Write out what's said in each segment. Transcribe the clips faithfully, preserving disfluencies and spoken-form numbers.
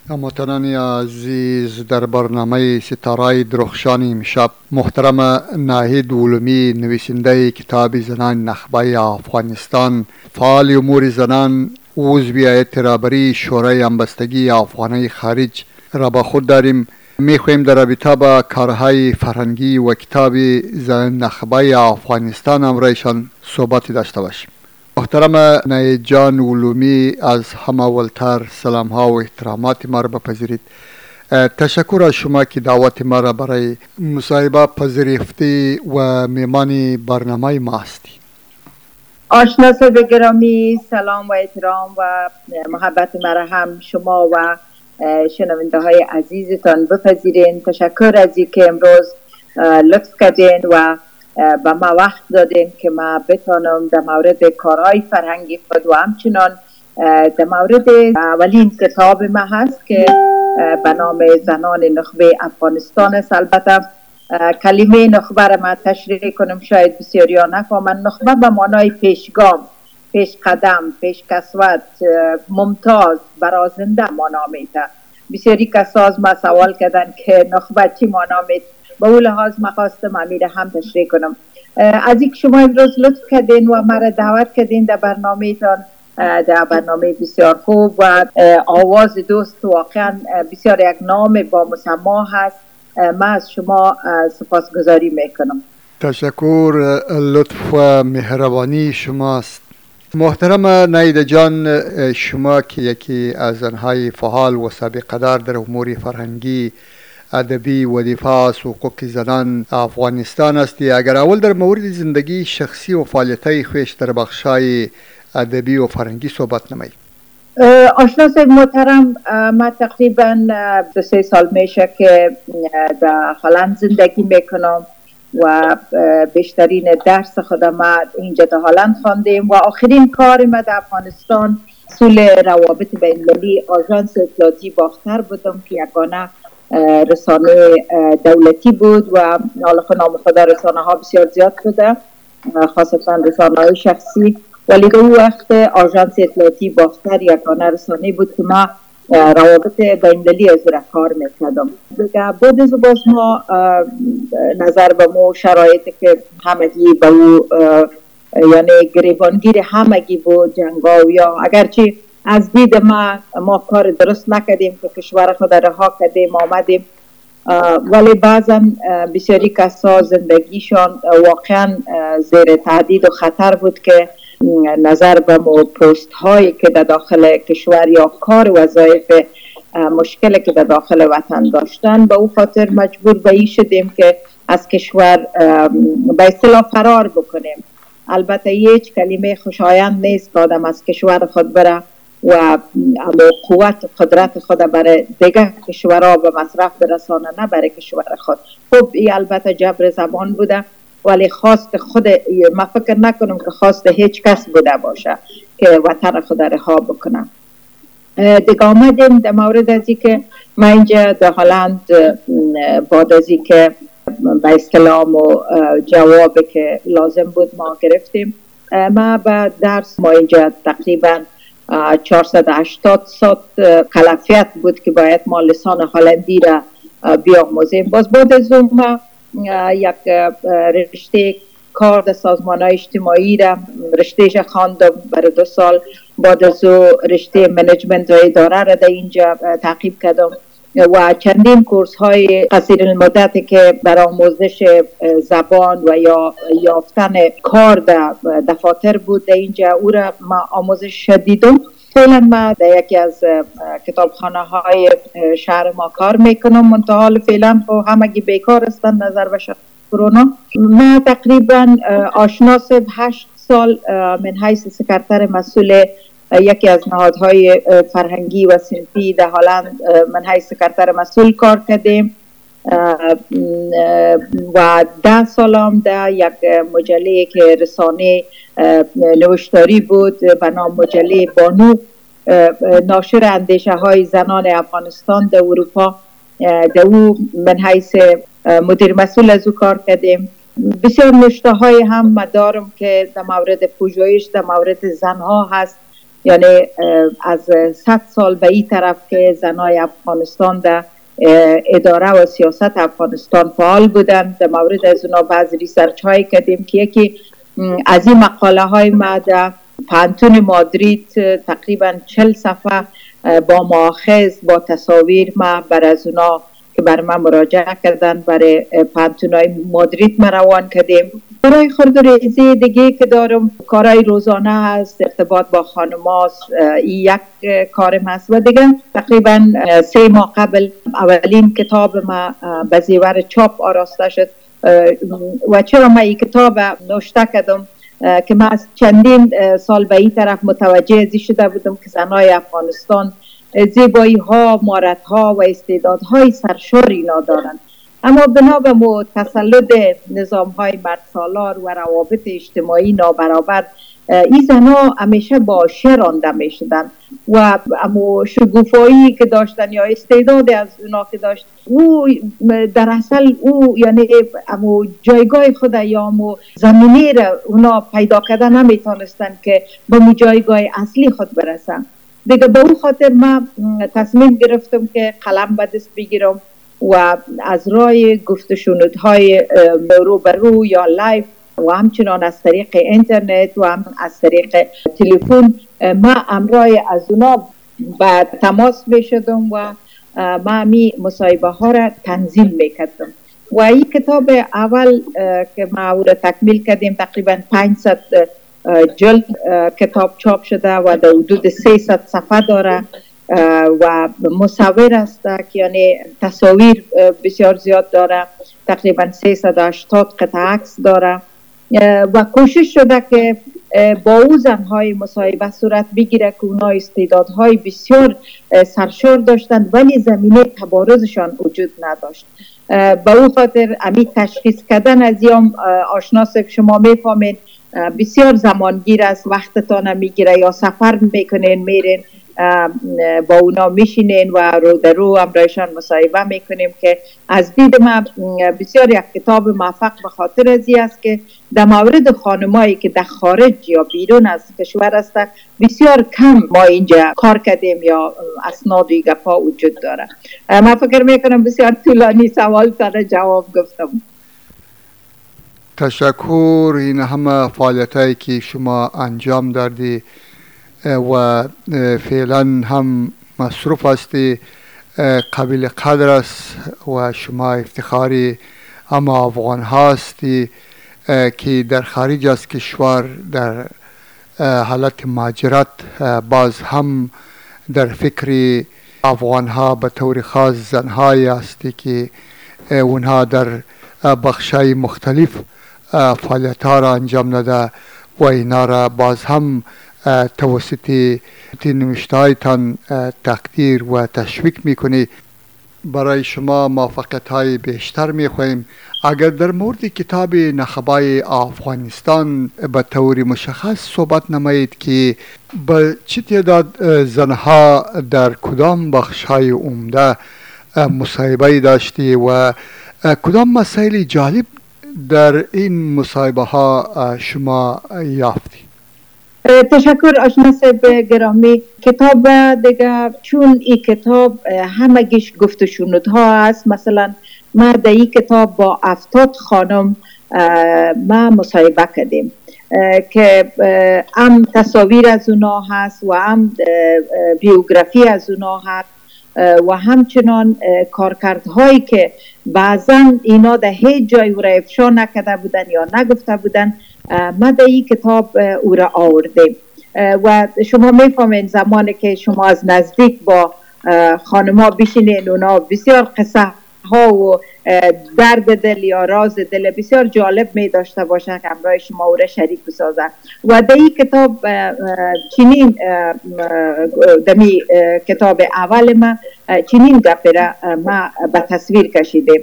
هموطنان عزیز، در برنامه ستاره درخشان امشب محترم ناهید علومی، نویسنده کتاب زنان نخبه افغانستان، فعال امور زنان، عضو هیئت رهبری شورای همبستگی افغانهای خارج را با خود داریم. میخواهیم در رابطه با کارهای فرهنگی و کتاب زنان نخبه افغانستان امرایشان صحبتی داشته باشیم. محترم ناهید جان علومی، از همه اولتر سلام ها و احترامات ما را بپذیرید. تشکر از شما که دعوت ما را برای مصاحبه پذیرفتی و میمان برنامه ما هستی. آشنا صاحب گرامی، سلام و احترام و محبت مرا هم شما و شنونده های عزیزتان بپذیرین. تشکر از اینکه امروز لطف کردین و به ما وقت دادین که ما بتانم در مورد کارهای فرهنگی خود و همچنان در مورد اولین کتاب ما هست که به نام زنان نخبه افغانستان است. البته کلمه نخبه را ما تشریح کنم، شاید بسیاری ها نفهمند. نخبه به معنای پیشگام، پیش قدم، پیش کسوت، ممتاز، برازنده معنا میده. بسیاری کسا از ما سوال کردن که نخبه چی معنا میده. با اون لحاظ ما خواستم امیره هم تشریح کنم. از اینکه شما امروز لطف کردین و مرا دعوت کردین در برنامه تان، در برنامه بسیار خوب و آواز دوست واقعا بسیار یک نام با مسما هست. من از شما سپاسگزاری میکنم. تشکر، لطف و مهربانی شماست. محترم ناهید جان، شما که یکی از زنهای فعال و سابقه دار در امور فرهنگی، ادبی و دفاع از حقوق زنان افغانستان هستی، اگر اول در مورد زندگی شخصی و فعالیت‌های خویش در بخشای ادبی و فرهنگی صحبت نمایید. آشنا صاحب محترم، من تقریبا دو سه سال میشه که در هلند زندگی میکنم و بیشترین درس خودم ما اینجا در هلند خواندیم و آخرین کار ما در افغانستان مسئول روابط بین‌المللی آژانس اطلاعاتی باختر بودم که یگانه رسانه دولتی بود و حالا نام خدا رسانه ها بسیار زیاد بوده، خاصتا رسانه های شخصی، ولی در اون وقت آژانس اطلاعاتی باختر یگانه رسانه بود که ما روابط بین‌المللی از را کار میکردم. بعد از باز ما نظر به مو شرایطی که همگی به او یعنی گریبانگیر همگی بود، جنگاوی ها، اگرچه از دید ما ما کار درست نکردیم که کشور خود رها کردیم آمدیم، ولی بعضا بسیاری کسا زندگیشان واقعا زیر تهدید و خطر بود که نظر به پست هایی که در داخل کشور یا کار وظایف مشکل که در داخل وطن داشتن، به او خاطر مجبور به این شدیم که از کشور به اصطلاح فرار بکنیم. البته هیچ کلمه خوشایند نیست که آدم از کشور خود بره و قوت قدرت خود برای دیگر کشورها به مصرف برسانه، نه برای کشور خود. خب این البته جبر زبان بوده، ولی خواست خود ما فکر نکنم که خواست هیچ کس بوده باشه که وطن خود رها بکنه. دیگه آمدیم در مورد از که ما اینجا در هلند بعد از که به اصطلاح و جوابی که لازم بود ما گرفتیم، ما به درس ما اینجا تقریبا چهارصد و هشتاد ساعت کلفیت بود که باید ما لسان هلندی را بیاموزیم. باز بعد از اون ما یک رشته کار در سازمان های اجتماعی را رشتهش خواندم برای دو سال. بعد از اون رشته منیجمنت و اداره را در اینجا تعقیب کردم و چندین کورس های قصیر المدت که برای آموزش زبان و یا یافتن کار در دفاتر بود در اینجا، او را ما آموزش دیدم. فعلا ما در یکی از کتابخانه های شهر ما کار میکنم، منتها فعلا همگی بیکار هستن نظر به کرونا. ما تقریبا آشنا صاحب هشت سال من حیث سکرتر مسئول یکی از نهادهای فرهنگی و صنفی در هلند من حیث سکرتر مسئول کار کردیم و ده سالم در یک مجله که رسانه نوشتاری بود به نام مجله بانو، ناشر اندیشه های زنان افغانستان در اروپا، در او من حیث مدیر مسئول از او کار کردیم. بسیار نشته های هم دارم که در مورد پژوهش در مورد زنها هست یعنی از صد سال به این طرف که زنای افغانستان در اداره و سیاست افغانستان فعال بودن. در مورد از اونا بعض ریسرچ هایی کردیم که یکی از این مقاله های ما در پانتون مادرید تقریبا چل صفحه با ماخذ با تصاویر ما بر از اونا که بر ما مراجعه کردن برای پانتون های مادرید ما روان کردیم. برای خرد ریزی دیگه که دارم کارهای روزانه هست، ارتباط با خانماست، این یک کارم هست و دیگه تقریبا سه ماه قبل اولین کتاب ما به زیور چاپ آراسته شد. و چرا ما این کتاب نوشته کردم که ما از چندین سال به این طرف متوجه ازی شده بودم که زنای افغانستان زیبایی ها، مهارت ها و استعدادهای سرشار اینا دارن، اما بنا به تسلط نظام های مرد سالار و روابط اجتماعی نابرابر این زنها همیشه با شر رانده می شدن و اما شگوفایی که داشتن یا استعداد از اونا که داشت او در اصل او یعنی اما جایگاه خود یا اما زمینی را اونا پیدا کرده نمیتونستن که به مو جایگاه اصلی خود برسن. دیگه به اون خاطر ما تصمیم گرفتم که قلم به دست بگیرم و از راه گفت و شنودهای رو به رو یا لایف و همچنان از طریق اینترنت و هم از طریق تلفن ما همراه از اونا به تماس می شدم و ما می مصاحبه ها را تنظیم می کردم. و این کتاب اول که ما او را تکمیل کردیم تقریبا پانصد جلد کتاب چاپ شده و در حدود سیصد صفحه داره و مصور است که یعنی تصاویر بسیار زیاد داره، تقریبا سیصد و هشتاد قطعه عکس داره و کوشش شده که با او زنهای مصاحبه صورت بگیره که اونا استعدادهای بسیار سرشار داشتند ولی زمینه تبارزشان وجود نداشت. با او خاطر امی تشخیص کردن از یام آشنا صاحب شما میفهمین بسیار زمانگیر است، وقتتان میگیره یا سفر میکنین میرین با اونا میشینین و رو در رو امرایشان مصاحبه میکنیم که از دید ما بسیار یک کتاب موفق به خاطر ازی است که در مورد خانمایی که در خارج یا بیرون از کشور است بسیار کم ما اینجا کار کردیم یا اسناد و گپا وجود داره. ما فکر میکنم بسیار طولانی سوال تر جواب گفتم. تشکر. این همه فعالیتایی که شما انجام دادی و فعلا هم مصروف هستی قابل قدر است و شما افتخاری اما افغان هستی که در خارج از کشور در حالت مهاجرت باز هم در فکر افغان ها به طور خاص زنهایی هستی که اونها در بخشای مختلف فعالیت ها را انجام داده و اینا را باز هم توسط نوشتهایتان تقدیر و تشویق میکنی. برای شما موفقیت های بیشتر میخواهیم. اگر در مورد کتاب نخبای افغانستان به طور مشخص صحبت نمایید که به چه تعداد زنها در کدام بخش های عمده مصاحبه داشتی و کدام مسائل جالب در این مصاحبه ها شما یافتی؟ تشکر آشنا صاحب گرامی. کتاب دیگه چون این کتاب همگیش گفت و شنودها است، مثلا ما در این کتاب با هفتاد خانم ما مصاحبه کردیم که هم تصاویر از اونا هست و هم بیوگرافی از اونا هست و همچنان کارکردهایی که بعضا اینا در هیچ جای او را افشا نکرده بودن یا نگفته بودن ما در این کتاب او را آوردیم و شما میفهمین زمانی که شما از نزدیک با خانم‌ها بشینین اونا بسیار قصه ها و درد دل یا راز دل بسیار جالب می داشته باشن که همراه شما او را شریک بسازن و در این کتاب چنین دمی کتاب اول ما چنین گپی را ما به تصویر کشیدیم.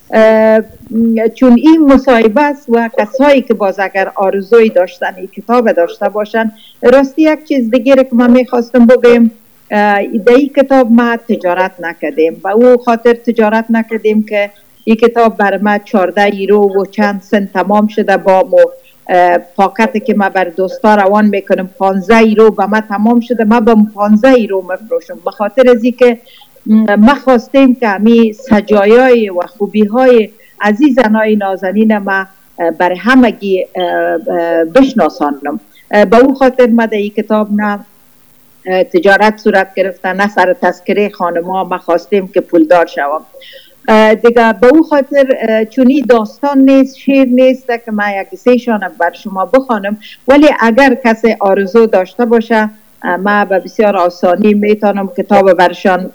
چون این مصاحبه است و کسایی که باز اگر آرزوی داشتن این کتاب داشته باشن، راستی یک چیز دیگه که من میخواستم بگم، در این کتاب ما تجارت نکردیم و او خاطر تجارت نکردیم که این کتاب بر ما چارده یورو و چند سنت تمام شده با مو پاکتی که ما بر دوستا روان میکنم پانزده یورو به ما تمام شده، ما به پانزده یورو مفروشم. به خاطر از اینکه ما خواستیم که همی سجایای و خوبی های عزیز زنای نازنین ما بر همگی بشناسانم. به اون خاطر ما در این کتاب نه تجارت صورت گرفته نه سر تذکره خانم‌ها، ما خواستیم که پولدار شوم دیگه. به اون خاطر چون این داستان نیست، شعر نیست که ما یک سه‌شان بر شما بخوانم، ولی اگر کسی آرزو داشته باشه ما به بسیار آسانی میتونم کتاب برشان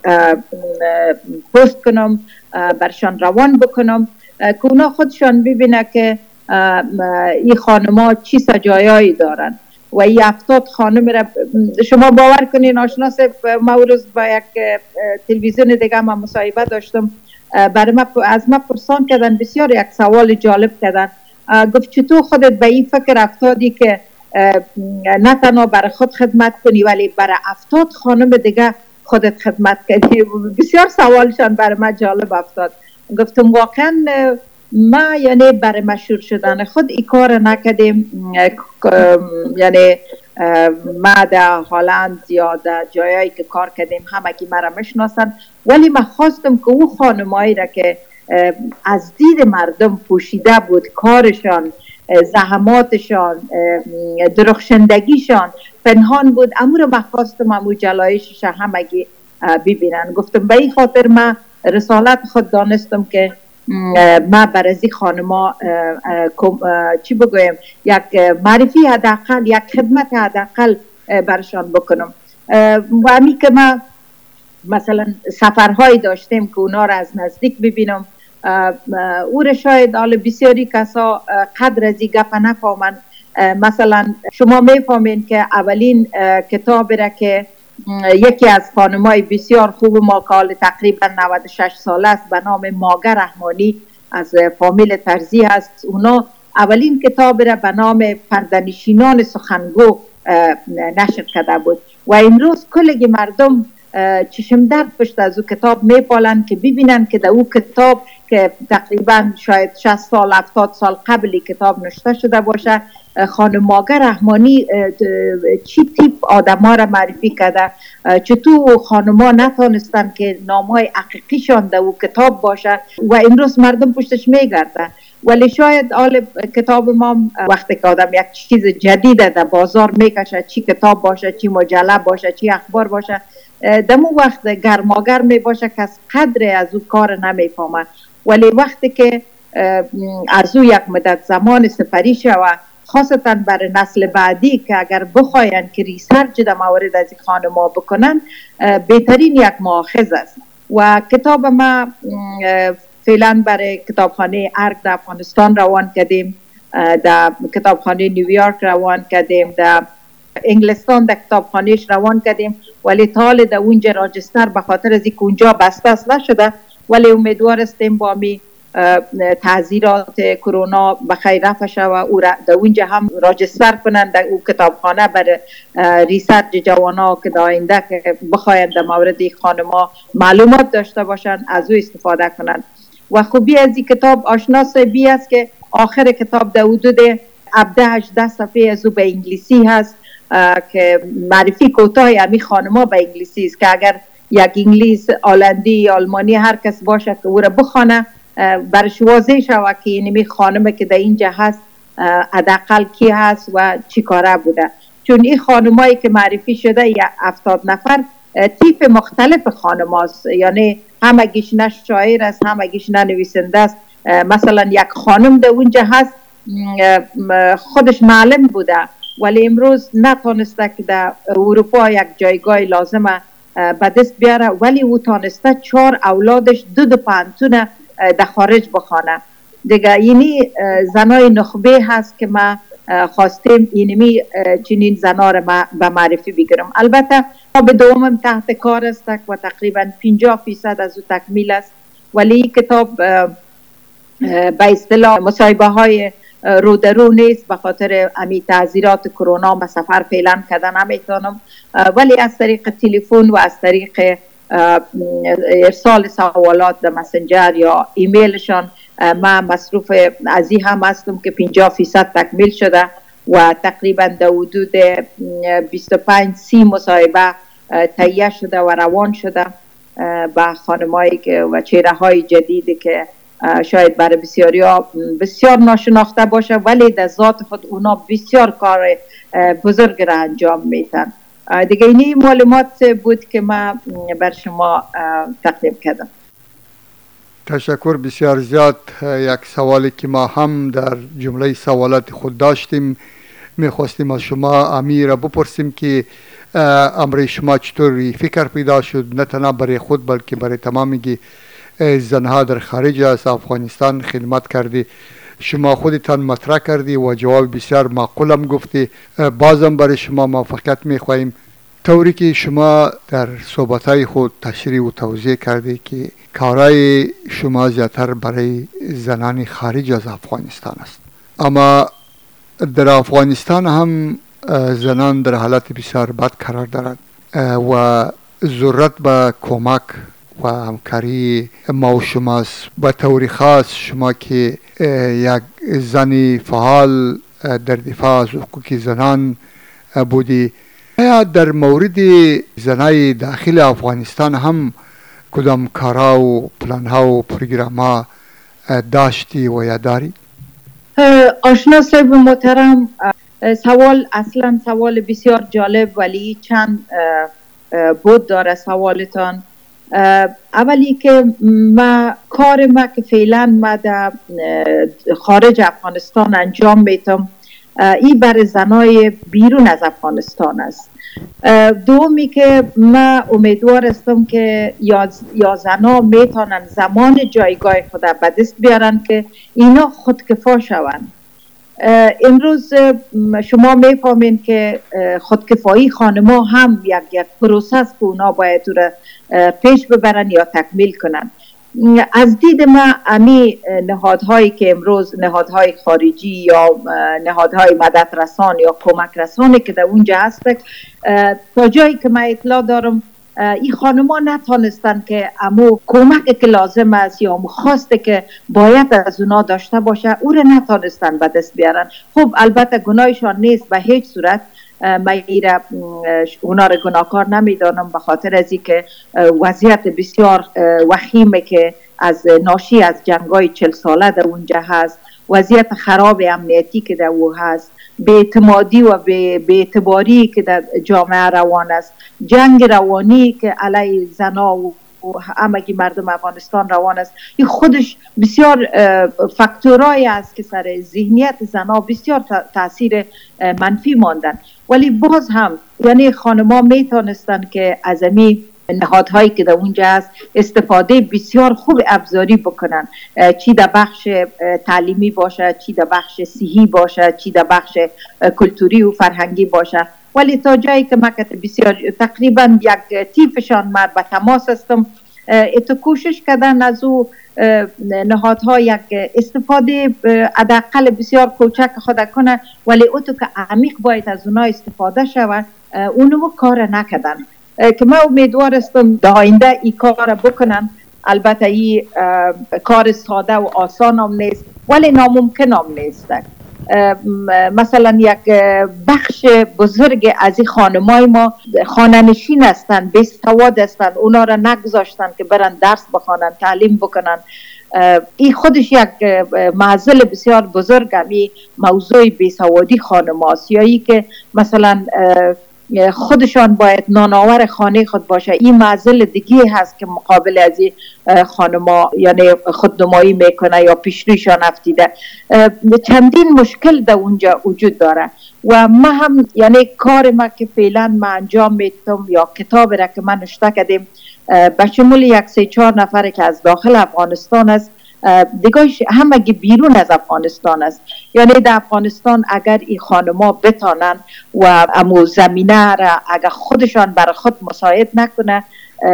پست کنم، برشان روان بکنم که اونا خودشان ببینه که این خانم‌ها چی سجایایی دارن. و این هفتاد خانم را شما باور کنین آشنا صاحب، ما روز با یک تلویزیون دیگه ما مصاحبه داشتم، برای ما از ما پرسان کردن، بسیار یک سوال جالب کردن. گفت چطور خودت به این فکر افتادی که نه تنها برای خود خدمت کنی ولی برای هفتاد خانم دیگه خودت خدمت کنی؟ بسیار سوالشان برای ما جالب افتاد. گفتم واقعا ما یعنی برای مشهور شدن خود این کار نکردیم، یعنی ما در هلند یا در جایایی که کار کردیم همه که مرا میشناسن، ولی من خواستم که او خانمایی را که از دید مردم پوشیده بود کارشان، زحماتشان، درخشندگیشان پنهان بود، امو رو من خواستم امو جلایشش همگی ببینن. گفتم به این خاطر من رسالت خود دانستم که ما برای خانما چی بگویم، یک معرفی حداقل، یک خدمت حداقل برشان بکنم. و همین که ما مثلا سفرهایی داشتیم که اونا را از نزدیک ببینم، او را شاید آل بسیاری کسا قدر از این گپ نفهمن. مثلا شما میفهمین که اولین کتاب را که یکی از خانمای بسیار خوب ما که تقریبا نود و شش ساله است به نام ماگه رحمانی از فامیل ترزی هست، اونا اولین کتاب را به نام پرده‌نشینان سخنگو نشر کرده بود و امروز کلگی مردم چشم درد پشت از او کتاب میپالن که ببینن که در او کتاب که تقریبا شاید شصت سال هفتاد سال قبلی کتاب نوشته شده باشه، خانم ماگه رحمانی چی تیپ آدم ها را معرفی کرده، چطور خانم ها نتانستن که نام های حقیقیشان در او کتاب باشه و امروز مردم پشتش میگرده. ولی شاید آل کتاب ما وقتی که آدم یک چیز جدید در بازار میکشه، چی کتاب باشه، چی مجله باشه، چی اخبار باشه، دمو وقت گرماگر می باشه که از قدر از او کار نمیفهمه. ولی وقتی که از او یک مدت زمان سپری شود، خاصتا برای نسل بعدی که اگر بخواین که ریسرچ در مورد از خانم ها بکنن، بهترین یک مؤاخذ است. و کتاب ما فعلا برای کتابخانه ارگ در افغانستان روان کردیم، در کتابخانه نیویورک روان کردیم، در انگلستان در کتابخانهش روان کردیم، ولی تا حال در اونجا راجستر به خاطر از اینکه اونجا بسته است نشده، ولی امیدوار هستیم با می تعذیرات کرونا بخیر رفع شود و او در اونجا هم راجستر کنند در او کتابخانه برای ریسرچ جوانا که در آینده که بخواین در مورد خانم‌ها معلومات داشته باشند از او استفاده کنند. و خوبی از این کتاب آشنا صاحبی است که آخر کتاب در حدود هفده هجده صفحه از او به انگلیسی هست که معرفی کوتاه همی خانم‌ها به انگلیسی است که اگر یک انگلیس، هلندی، آلمانی هر کس باشه که او را بخونه برش واضح شود که اینمی خانمه که در اینجا هست حداقل کی هست و چی کاره بوده. چون این خانمایی که معرفی شده یا هفتاد نفر تیپ مختلف خانم هست، یعنی همگیش نه شاعر است، همگیش نه نویسنده است. مثلا یک خانم در اونجا هست خودش معلم بوده ولی امروز نتانسته که در اروپا یک جایگاه لازمه به دست بیاره، ولی او تانسته چهار اولادش دو دو پانتونه در خارج بخوانه دیگه. اینی زنای نخبه هست که ما خواستیم اینمی چنین زنا را به معرفی بگیرم. البته به دومم تحت کار است و تقریبا پنجاه فیصد از او تکمیل است، ولی این کتاب به اصطلاح مصاحبه های رو در رو نیست به خاطر امی تعذیرات کرونا و سفر فعلا کردن نمیتونم، ولی از طریق تلفن و از طریق ارسال سوالات در مسنجر یا ایمیلشان ما مصروف از این هم هستم که پنجاه فیصد تکمیل شده و تقریبا در حدود بیست و پنج سی مصاحبه تهیه شده و روان شده با خانمایی که و چهره های جدیدی که شاید برای بسیاری ها بسیار ناشناخته باشه ولی در ذات خود اونا بسیار کار بزرگ را انجام میتن. دیگه اینی معلومات بود که ما بر شما تقدیم کردم. تشکر بسیار زیاد. یک سوالی که ما هم در جمله سوالات خود داشتیم میخواستیم از شما امیر بپرسیم که امر شما چطوری فکر پیدا شد نه تنها برای خود بلکه برای تمامی زنها در خارج از افغانستان خدمت کردی. شما خودتان مطرح کردی و جواب بسیار معقولم گفتی. بازم برای شما موفقیت میخواهیم طوری که شما در صحبتهای خود تشریح و توضیح کردی که کارهای شما زیادتر برای زنان خارج از افغانستان است، اما در افغانستان هم زنان در حالت بسیار بد قرار دارند و ضرورت به کمک و همکاری ما و شماست. به طور خاص شما که یک زنی فعال در دفاع از حقوق زنان بودی، آیا در مورد زنای داخل افغانستان هم کدام کارها و پلانها و پروگرام‌ها داشتی و یا داری؟ آشنا صاحب محترم، سوال اصلا سوال بسیار جالب ولی چند بود داره سوالتان. اولی که ما کار ما که فعلا ما در خارج افغانستان انجام میتم این برای زنای بیرون از افغانستان است. دومی که ما امیدوار هستم که یا, یا زنا میتونن زمان جایگاه خود به دست بیارن که اینا خودکفا شوند. امروز شما میفهمین که خودکفایی خانما هم یک یک پروسه است که اونا باید او را پیش ببرن یا تکمیل کنن. از دید ما امی نهادهایی که امروز نهادهای خارجی یا نهادهای مدد رسان یا کمک رسانی که در اونجا هست، تا جایی که من اطلاع دارم این خانما نتانستن که امو کمک که لازم است یا خواسته که باید از اونا داشته باشه او را نتانستن به دست بیارن. خب البته گناهشان نیست به هیچ صورت، من ایره اونا را گناهکار نمیدانم به خاطر از اینکه وضعیت بسیار وخیمه که از ناشی از جنگای چل ساله در اونجا هست، وضعیت خراب امنیتی که در او هست، بی‌اعتمادی و بی‌اعتباری که در جامعه روان است، جنگ روانی که علیه زنا و همگی مردم افغانستان روان است، این خودش بسیار فاکتورایی است که سر ذهنیت زنا بسیار تاثیر منفی ماندن. ولی باز هم یعنی خانما میتونستن که از امی نهادهایی که در اونجا هست استفاده بسیار خوب ابزاری بکنن، چی در بخش تعلیمی باشه، چی در بخش صحی باشه، چی در بخش کلتوری و فرهنگی باشه. ولی تا جایی که مکت بسیار تقریبا یک تیفشان من به تماس هستم، اتو کوشش کردن از او نهادها یک استفاده حداقل بسیار کوچک خود کنه، ولی اتو که عمیق باید از اونا استفاده شود اونو کار نکردن که من امیدوار هستم در آینده این کار بکنن. البته این کار ساده و آسان هم نیست ولی ناممکن هم نیست. مثلا یک بخش بزرگ از این خانمای ما خانه نشین هستن، بی سواد هستن، اونا را نگذاشتن که برن درس بخوانن، تعلیم بکنن. این خودش یک معضل بسیار بزرگ همی موضوع بی سوادی خانماست، یا ای که مثلا خودشان باید نانآور خانه خود باشه. این معضل دیگه هست که مقابل از این خانما یعنی خودنمایی میکنه یا پیشرویشان افتیده. چندین مشکل در اونجا وجود داره و ما هم یعنی کار ما که فعلا ما انجام میتم یا کتاب را که من نشته کردیم به شمول یک سه چهار نفر که از داخل افغانستان است، دیگه همگی بیرون از افغانستان است. یعنی در افغانستان اگر این خانما بتانن و امو زمینه را اگر خودشان برای خود مساعد نکنه،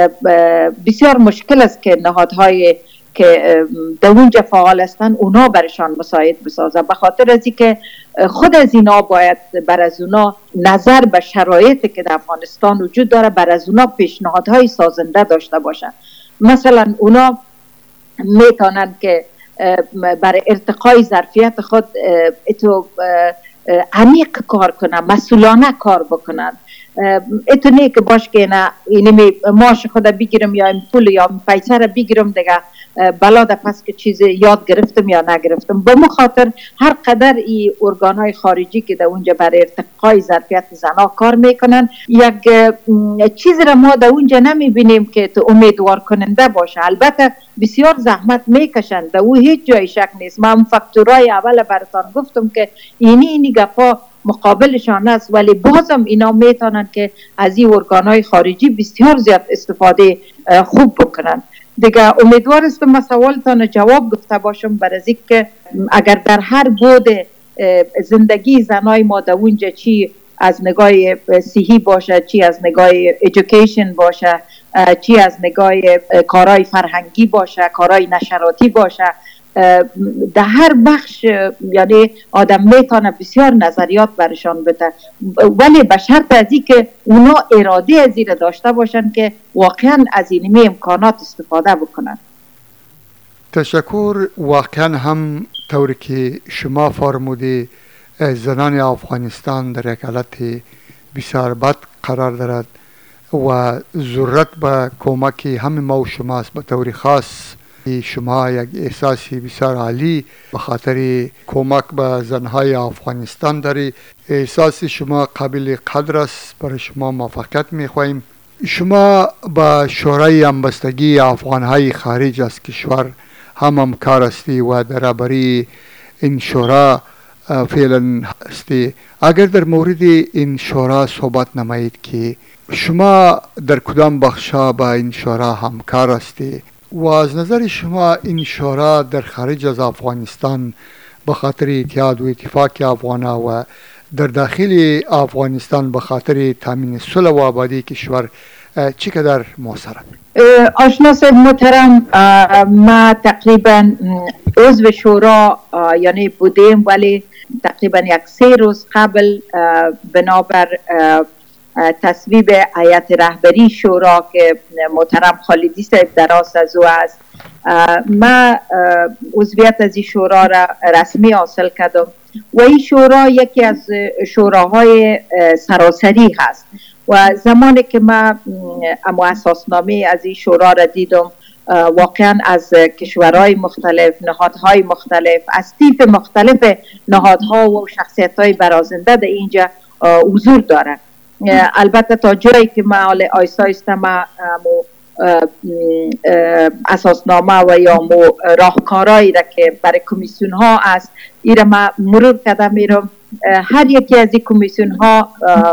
بسیار مشکل است که نهادهای که در اونجا فعال هستن اونا برشان مساعد بسازه. به خاطر از اینکه خود از اینا باید بر از اونا نظر به شرایطی که در افغانستان وجود داره بر از اونا پیشنهادهای سازنده داشته باشن. مثلا اونا میتونن که برای ارتقای ظرفیت خود اتو عمیق کار کنن، مسئولانه کار بکنن. اتو نه که باش که نه اینمی ماش خود بگیرم یا این پول یا این پیسه را بگیرم دیگه بلا ده پس که چیز یاد گرفتم یا نگرفتم. به مخاطر هر قدر این ارگانهای خارجی که در اونجا برای ارتقای ظرفیت زنها کار میکنن، یک چیز را ما در اونجا نمیبینیم که تو امیدوار کننده باشه. البته بسیار زحمت میکشن، در او هیچ جای شک نیست. من فاکتورای اول براتان گفتم که اینی اینی گپا مقابلشان است، ولی بازم اینا میتونن که از این ارگانهای خارجی بسیار زیاد استفاده خوب بکنن. دیگه امیدوار هستم ما سوالتان جواب گفته باشم، برای که اگر در هر بود زندگی زنای ما در اونجا چی از نگاه صحی باشه، چی از نگاه ایژوکیشن باشه، چی از نگاه کارهای فرهنگی باشه، کارهای نشراتی باشه، در هر بخش یعنی آدم میتونه بسیار نظریات برشان بده، ولی به شرط از این که اونا اراده از این داشته باشن که واقعا از اینمی امکانات استفاده بکنن. تشکر. واقعا هم طوری که شما فرمودی زنان افغانستان در یک حالت بسیار بد قرار دارد و ضرورت به کمک همه ما و شماست. به طور خاص شما یک احساسی بسیار عالی به خاطر کمک به زنهای افغانستان داری. احساس شما قابل قدر است، برای شما موفقیت میخواهیم. شما با شورای همبستگی افغانهای خارج از کشور هم همکار هستی و در برابری این شورا فعلا هستی. اگر در مورد این شورا صحبت نمایید که شما در کدام بخشا با این شورا همکار هستی و از نظر شما این شورا در خارج از افغانستان به خاطر اتحاد و اتفاق افغانا و در داخل افغانستان به خاطر تامین صلح و آبادی کشور چقدر مؤثر است؟ آشنا صاحب محترم، ما تقریبا عضو شورا یعنی بودیم، ولی تقریبا یک سه روز قبل بنابر تصویب هیئت رهبری شورا که محترم خالدی صاحب دراز از او است، ما عضویت از این شورا را رسمی حاصل کردم و این شورا یکی از شوراهای سراسری هست و زمانی که ما اما اساسنامه از این شورا را دیدم، واقعا از کشورهای مختلف، نهادهای مختلف، از تیپ مختلف نهادها و شخصیت‌های برازنده در اینجا حضور دارند. البته تا جایی که ما آیستا آیستا ما اساسنامه و یا مو راهکارهایی را که برای کمیسیون ها است این را ما مرور کرده میرم. هر یکی از این کمیسیون ها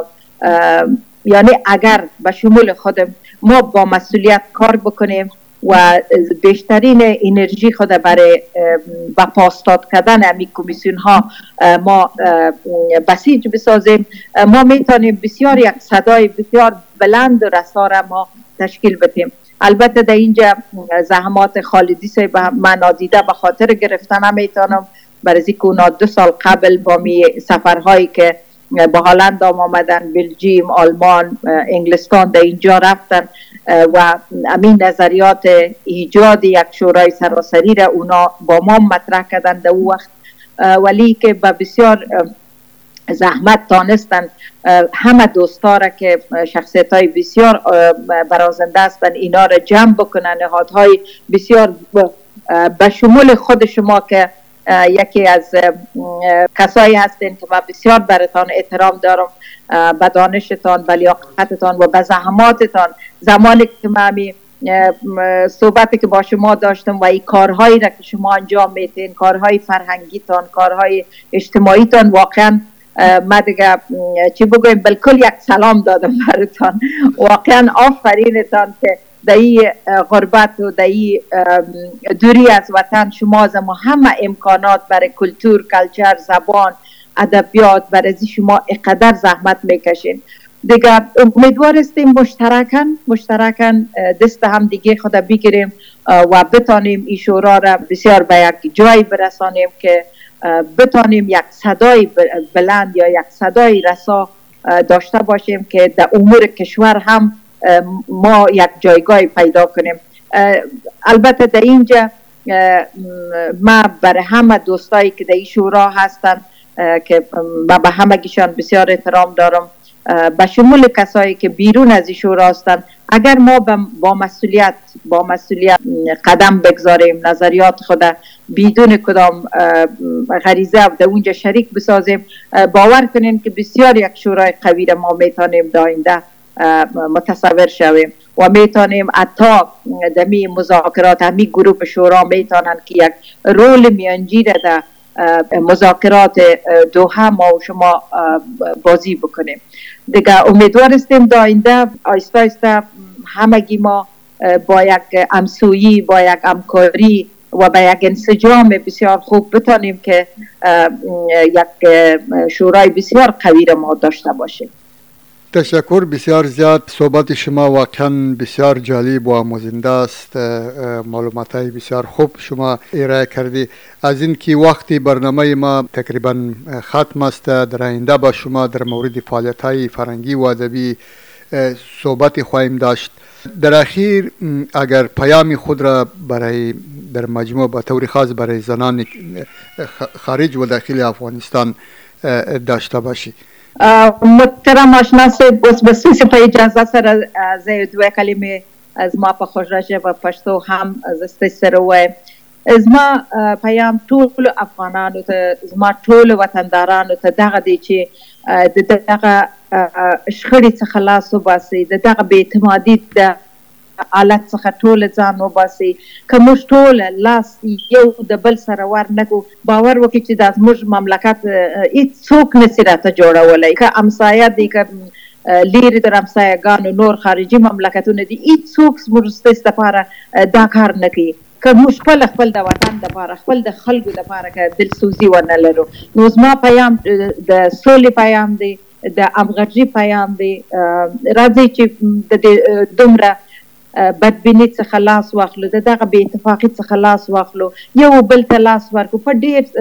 یعنی اگر به شمول خودم ما با مسئولیت کار بکنیم و بیشترین انرژی خود برای با پاسداد کردن همین کمیسیون ها ما بسیج بسازیم، ما میتونیم بسیار یک صدای بسیار بلند و رسا را ما تشکیل بدیم. البته در اینجا زحمات خالدی صاحب من نادیده به خاطر گرفتن نمیتونم، برای اینکه اونا دو سال قبل با می سفرهایی که با هلند آمدن، بلژیم، آلمان، انگلستان در اینجا رفتن و همین نظریات ایجاد یک شورای سراسری را اونا با ما مطرح کردن در اون وقت، ولی که با بسیار زحمت تانستن همه دوستا را که شخصیت های بسیار برازنده هستن اینا را جمع بکنن، نهادهای بسیار به شمول خود شما که یکی از کسایی هستین که من بسیار براتان احترام دارم، به دانشتان، به لیاقتتان و به زحماتتان. زمانی که من صحبتی که با شما داشتم و این کارهایی را که شما انجام میدین، کارهای فرهنگیتان، کارهای اجتماعیتان، واقعا ما دیگه چی بگویم بالکل یک سلام دادم براتان. واقعا آفرینتان که در این غربت و در این دوری از وطن شما از ما همه امکانات برای کلتور، کلچر، زبان، ادبیات برای شما اقدر زحمت میکشین. دیگه امیدوار هستیم مشترکاً مشترکاً دست هم دیگه خود بگیریم و بتانیم این شورا را بسیار به یک جایی برسانیم که بتانیم یک صدای بلند یا یک صدای رسا داشته باشیم که در امور کشور هم ما یک جایگاه پیدا کنیم. البته در اینجا ما برای همه دوستایی که در این شورا هستن که من به همگیشان بسیار احترام دارم، به شمول کسایی که بیرون از این شورا هستن، اگر ما با مسئولیت با مسئولیت قدم بگذاریم، نظریات خود بدون کدام غریزه در اونجا شریک بسازیم، باور کنین که بسیار یک شورای قوی را ما میتونیم در آینده متصور شویم و میتونیم حتی در می مذاکرات همی گروه شورا میتونن که یک رول میانجی را در مذاکرات دوحه ما و شما بازی بکنیم. دیگه امیدوار هستیم در آینده آیسته آیسته همگی ما با یک همسویی، با یک همکاری و با یک انسجام بسیار خوب بتانیم که یک شورای بسیار قوی را ما داشته باشیم. تشکر بسیار زیاد. صحبت شما واقعا بسیار جالب و آموزنده است. معلومات های بسیار خوب شما ارائه کردی. از اینکه وقتی برنامه ما تقریبا ختم است، در آینده با شما در مورد فعالیت های فرهنگی و ادبی صحبت خواهیم داشت. در اخیر اگر پیام خود را برای در مجموع به طور خاص برای زنان خارج و داخل افغانستان داشته باشی. محترم آشنا صاحب، بس بسیار په اجازه سره زه دوه کلمې از ما په خوږه ژبه پښتو هم زه سره وایم. زما پیام ټول افغانانو ته، زما ټول وطندارانو ته دغه دی چې د دغه شخړې څخه خلاص وباسئ، د دغه بې اعتمادي د حالت څخه ټول ځان وباسئ. که موږ ټول لاس یو د بل سره ور نکو، باور وکړئ چې دا زموږ مملکت هیڅوک نسي راته جوړولی. که همسایه دی، که لیرې در همسایهګانو نور خارجي مملکتونه دي، هیڅوک زموږ ستاسو لپاره دا کار نه کوي. که موږ خپل خپل د وطن لپاره، خپل د خلکو لپاره که دلسوزي ونه لرو، نو زما پیام د سولې پیام دی، د همغږي پیام دی. راځئ چې د دومره بدبینی څخه لاس واخلو، د دغه بې اتفاقي څخه لاس واخلو، یو بل ته لاس ورکړو په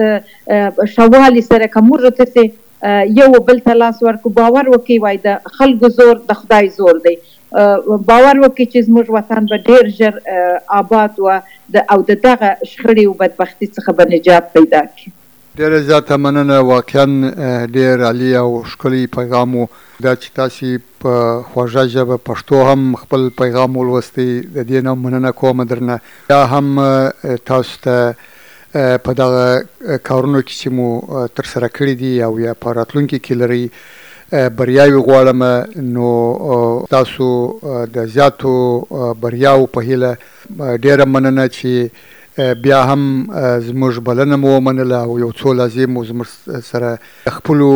ډېر ښهوالي سره. که موږ ورته یو بل ته لاس ورکړو، باور وکړئ وایي د خلکو زور د خدای زور دی. باور وکړئ چې زموږ وطن به ډېر ژر آباد و او د دغه شخړې و بدبختي څخه به نجات پیدا کړي. ډېره زیاته مننه. واقعا ډېر عالي او ښکلی پیغام و. دا چې تاسې په خوږه ژبه پښتو هم خپل پیغام ولوستی، د دې نه مننه کوم درنه. یا هم تاسو ته په دغه کارونو کې چې مو ترسره کړي دي او یا په راتلونکي کې لرئ بریاوې غواړم. نو تاسو د زیاتو بریاو په هیله ډېره مننه چې بیا هم زموږ بلنه مو ومنله او یو څو لازم مو زموږ سره خپلو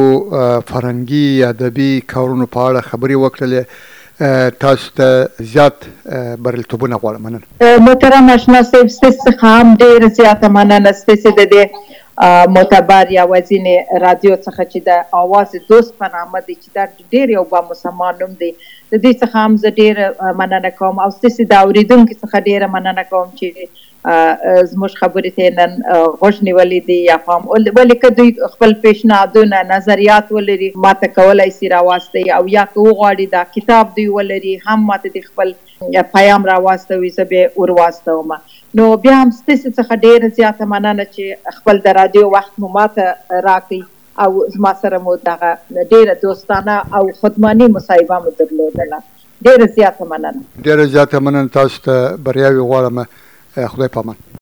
فرهنګي ادبي کارونو په اړه خبرې وکړلې. تاسو ته زیات بریالیتوبونه غواړم. مننه. محترم آشنا صاحب، ستاسو څخه هم ډېره زیاته مننه. ستاسو د دې معتبر یوازینې رادیو څخه چې د آواز دوست په نامه دی، چې دا ډېر یو بامسلمان نوم دی، د دې څخه هم زه ډېره مننه کوم او ستاسو د اورېدونکو څخه ډېره مننه کوم چې زموږ خبرې ته نن غوږ نیولی دی یا پام. ولې که دوی خپل پیشنهادونه، نظریات ولري، ماته کولی سي راواستوي، او یا که وغواړي دا کتاب دوی ولري هم ماته د خپل پیام راواستوي، زه بیا ورواستوم. نو بیا هم ستاسو څخه ډېره زیاته مننه چې خپل د رادیو وخت مو ماته راکړئ او زما سره مو دغه ډېره دوستانه او خودماني مصاحبه مو درلودله. ډېره زیاته مننه. ډېره زیاته مننه. تاسو ته بریاوې غواړم. خدای پامان.